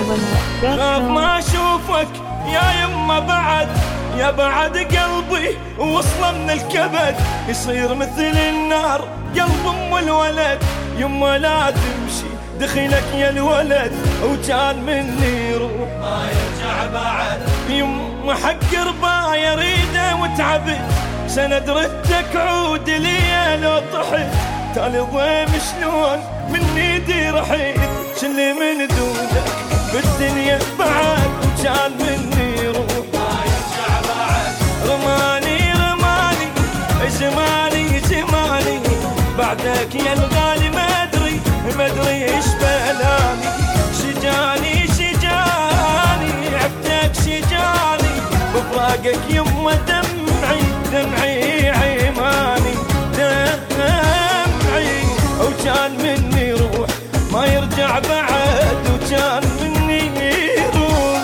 خاف ما اشوفك يا يما بعد، يا بعد قلبي وصله من الكبد يصير مثل النار قلب ام الولد. يما لا تمشي دخلك يا الولد وكان مني روح ما يرجع بعد. يما حق ربايا ريده وتعبت سند ردك عود لي لو طحت. تالي ضيم شلون من ايدي رحيت شلي من دونك بالدنيا بعد وكان مني روح ما يرجع بعد. رماني رماني زماني زماني بعدك يا الغالي ما ادري ايش بلاني. شجاني شجاني عفتك شجاني بفراقك يما دمعي دمعي عيماني دمعي وكان مني روح ما يرجع بعد وكان مني روح.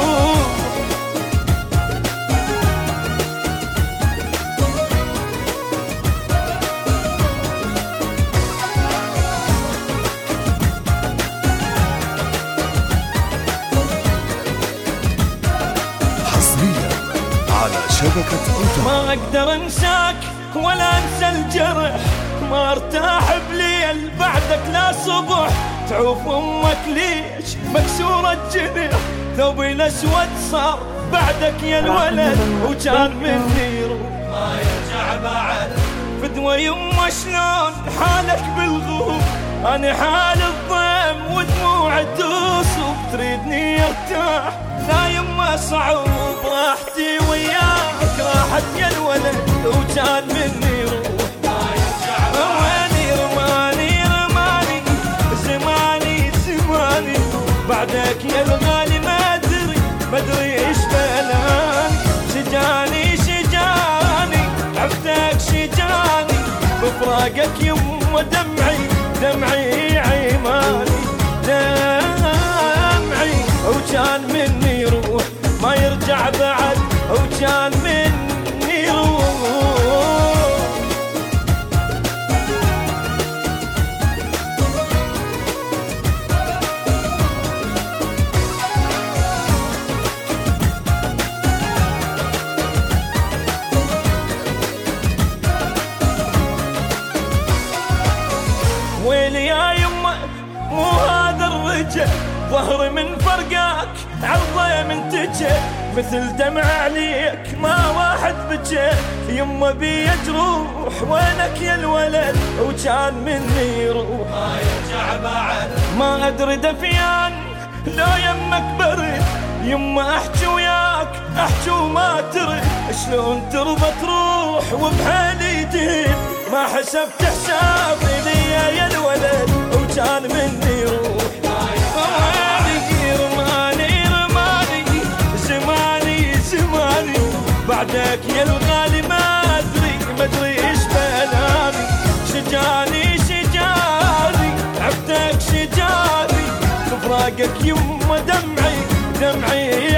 ما اقدر انساك ولا انسى الجرح، ما ارتاح بليل بعدك لا صبح. تعوف امك ليش مكسورة الجنح، ثوبي الاسود صار بعدك يا الولد وكان مني روح ما يرجع بعد. فدوى يما شلون حالك بالغوب، انا حال الضيم ودموع توصب. تريدني ارتاح لا يما صعوب راحتي وياك راحت يا الولد وكان مني روح ما يرجع بعد. رماني رماني زماني زماني بعدك يا الغالي ما ادري ايش بلاني. شجاني شجاني عفتك شجاني بفراقك يما دمعي دمعي عيماني دمعي وكان مني روح ما يرجع بعد وكان مني روح. ويلي يا يما مو هذا الرجل ظهري من فرقاك عرضه من تجي مثل دمع عليك ما واحد بجي. يما بي جروح وينك يا الولد وكان مني روح ما يرجع بعد. ما ادري دفيان لو يمك برد، يما احكي وياك احكي وما ترد. شلون ترضى تروح وبحالي تهد، ما حسبت حسابي لي يا الولد وكان مني روح. بعدك يا الغالي ما ادري ايش بلاني. شجاني شجاني عفتك شجاني بفراقك يما دمعي دمعي